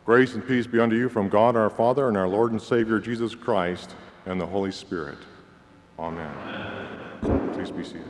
Grace and peace be unto you from God our Father and our Lord and Savior Jesus Christ and the Holy Spirit. Amen. Please be seated.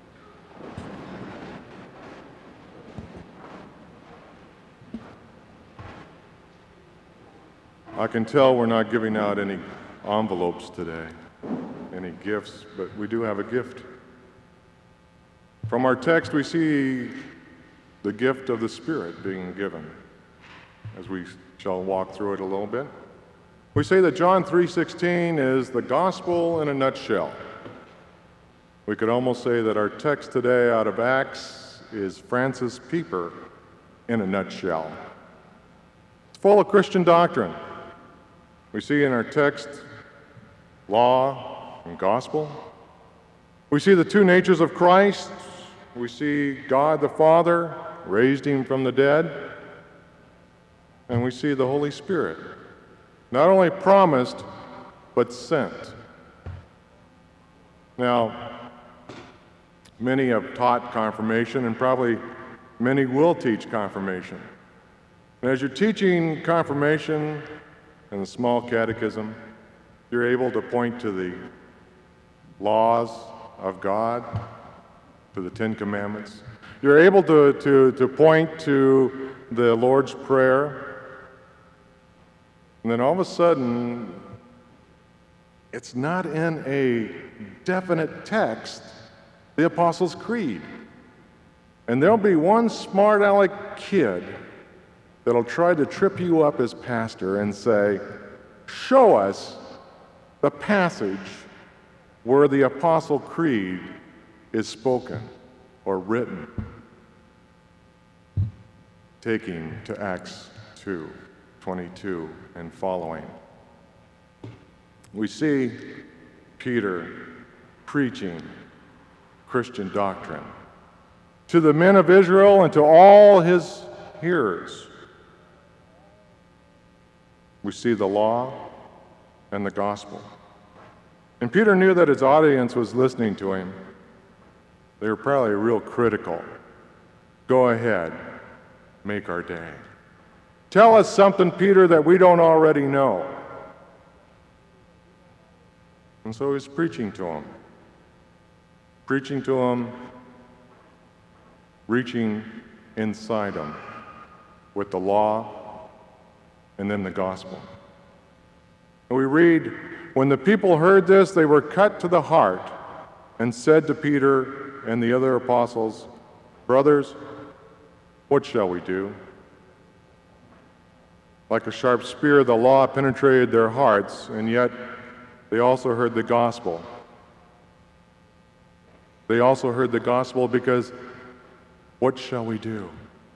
I can tell we're not giving out any envelopes today, any gifts, but we do have a gift. From our text, we see the gift of the Spirit being given, as we shall walk through it a little bit. We say that John 3:16 is the gospel in a nutshell. We could almost say that our text today out of Acts is Francis Pieper in a nutshell. It's full of Christian doctrine. We see in our text law and gospel. We see the two natures of Christ. We see God the Father raised him from the dead. And we see the Holy Spirit, not only promised, but sent. Now, many have taught confirmation, and probably many will teach confirmation. And as you're teaching confirmation in the small catechism, you're able to point to the laws of God, to the Ten Commandments. You're able to point to the Lord's Prayer. And then all of a sudden, it's not in a definite text, the Apostles' Creed. And there'll be one smart aleck kid that'll try to trip you up as pastor and say, show us the passage where the Apostle Creed is spoken or written. Taking to Acts 2:22 and following. We see Peter preaching Christian doctrine to the men of Israel and to all his hearers. We see the law and the gospel. And Peter knew that his audience was listening to him. They were probably real critical. Go ahead, make our day. Tell us something, Peter, that we don't already know. And so he's preaching to them, reaching inside them with the law and then the gospel. And we read, when the people heard this, they were cut to the heart and said to Peter and the other apostles, brothers, what shall we do? Like a sharp spear, the law penetrated their hearts, and yet they also heard the gospel. They also heard the gospel because what shall we do?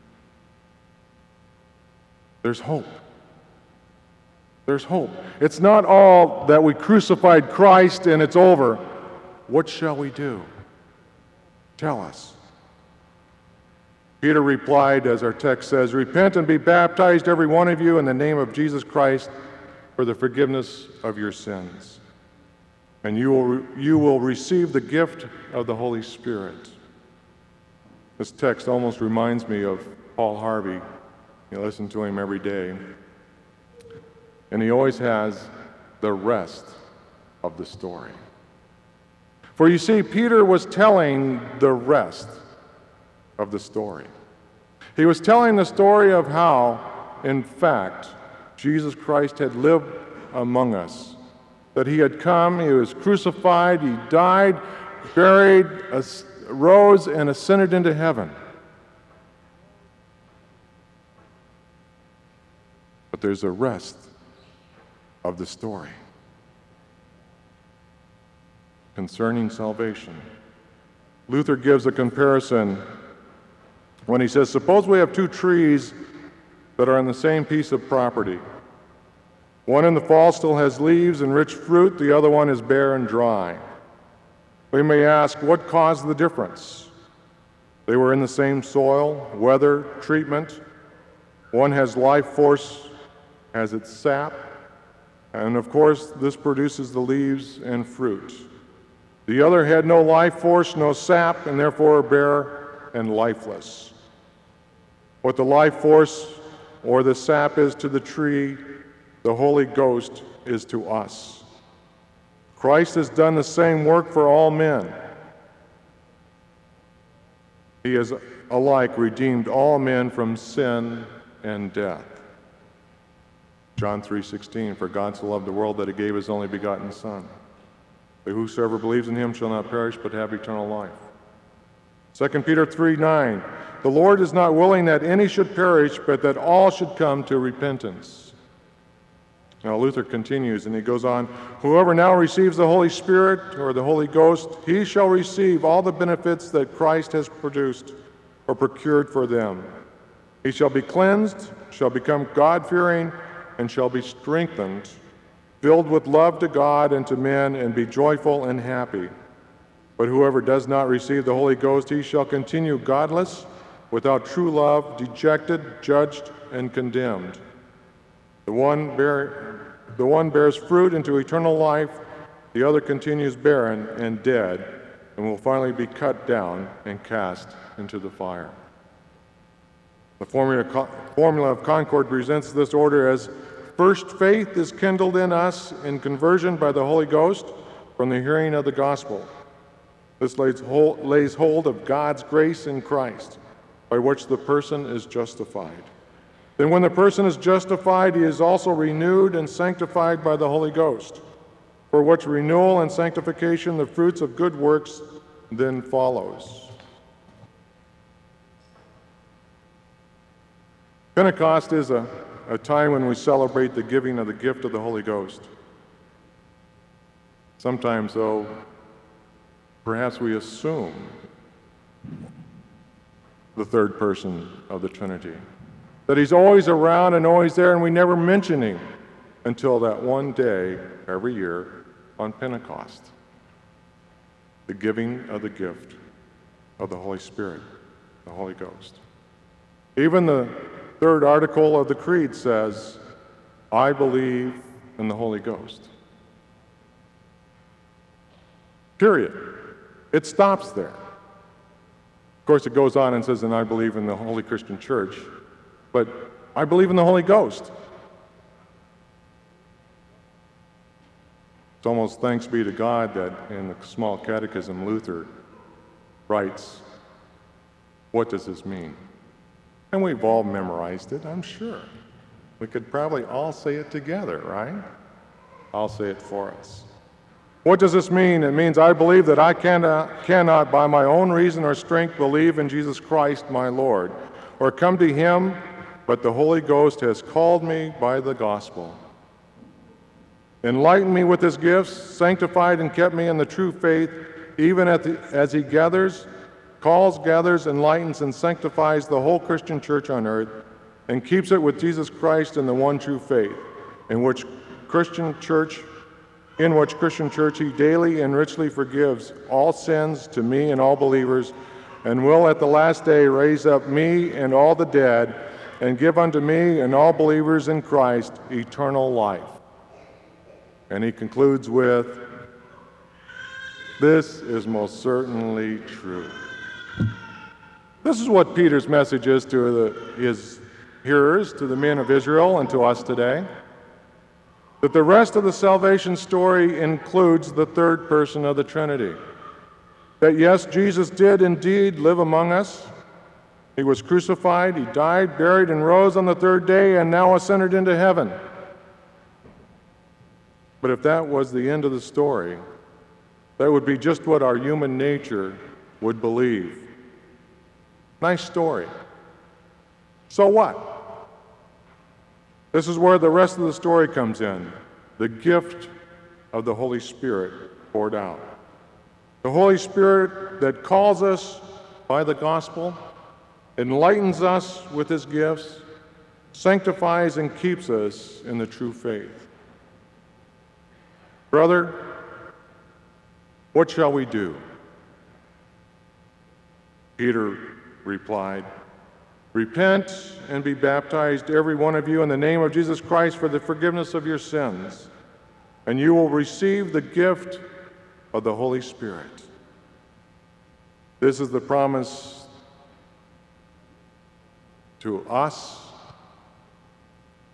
There's hope. There's hope. It's not all that we crucified Christ and it's over. What shall we do? Tell us. Peter replied, as our text says, repent and be baptized, every one of you, in the name of Jesus Christ for the forgiveness of your sins. And you will receive the gift of the Holy Spirit. This text almost reminds me of Paul Harvey. You listen to him every day. And he always has the rest of the story. For you see, Peter was telling the rest of the story. He was telling the story of how, in fact, Jesus Christ had lived among us. That he had come, he was crucified, he died, buried, rose, and ascended into heaven. But there's a rest of the story concerning salvation. Luther gives a comparison when he says, suppose we have two trees that are on the same piece of property. One in the fall still has leaves and rich fruit, the other one is bare and dry. We may ask, what caused the difference? They were in the same soil, weather, treatment. One has life force, has its sap, and of course this produces the leaves and fruit. The other had no life force, no sap, and therefore bare and lifeless. What the life force or the sap is to the tree, the Holy Ghost is to us. Christ has done the same work for all men. He has alike redeemed all men from sin and death. John 3:16, for God so loved the world that he gave his only begotten Son, that whosoever believes in him shall not perish but have eternal life. 2 Peter 3:9, the Lord is not willing that any should perish, but that all should come to repentance. Now Luther continues and he goes on, whoever now receives the Holy Spirit or the Holy Ghost, he shall receive all the benefits that Christ has produced or procured for them. He shall be cleansed, shall become God-fearing, and shall be strengthened, filled with love to God and to men, and be joyful and happy. But whoever does not receive the Holy Ghost, he shall continue godless, without true love, dejected, judged, and condemned. The one bears fruit into eternal life, the other continues barren and dead, and will finally be cut down and cast into the fire. The formula of Concord presents this order as, first, faith is kindled in us in conversion by the Holy Ghost from the hearing of the gospel. This lays hold of God's grace in Christ, by which the person is justified. Then when the person is justified, he is also renewed and sanctified by the Holy Ghost, for which renewal and sanctification the fruits of good works then follows. Pentecost is a time when we celebrate the giving of the gift of the Holy Ghost. Sometimes, though, perhaps we assume the third person of the Trinity, that he's always around and always there, and we never mention him until that one day every year on Pentecost, the giving of the gift of the Holy Spirit, the Holy Ghost. Even the third article of the Creed says, I believe in the Holy Ghost. Period. It stops there. Of course, it goes on and says, and I believe in the Holy Christian Church, but I believe in the Holy Ghost. It's almost thanks be to God that in the small catechism, Luther writes, what does this mean? And we've all memorized it, I'm sure. We could probably all say it together, right? I'll say it for us. What does this mean? It means I believe that I cannot by my own reason or strength believe in Jesus Christ my Lord, or come to him, but the Holy Ghost has called me by the gospel, enlightened me with his gifts, sanctified and kept me in the true faith, even as he calls, gathers, enlightens, and sanctifies the whole Christian church on earth, and keeps it with Jesus Christ in the one true faith, in which Christian church he daily and richly forgives all sins to me and all believers, and will at the last day raise up me and all the dead, and give unto me and all believers in Christ eternal life. And he concludes with, this is most certainly true. This is what Peter's message is to his hearers, to the men of Israel, and to us today. That the rest of the salvation story includes the third person of the Trinity. That yes, Jesus did indeed live among us. He was crucified, he died, buried, and rose on the third day, and now ascended into heaven. But if that was the end of the story, that would be just what our human nature would believe. Nice story. So what? This is where the rest of the story comes in. The gift of the Holy Spirit poured out. The Holy Spirit that calls us by the gospel, enlightens us with his gifts, sanctifies and keeps us in the true faith. Brother, what shall we do? Peter replied, repent and be baptized, every one of you, in the name of Jesus Christ for the forgiveness of your sins, and you will receive the gift of the Holy Spirit. This is the promise to us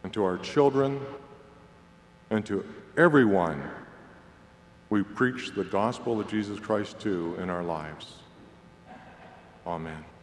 and to our children, and to everyone we preach the gospel of Jesus Christ to in our lives. Amen.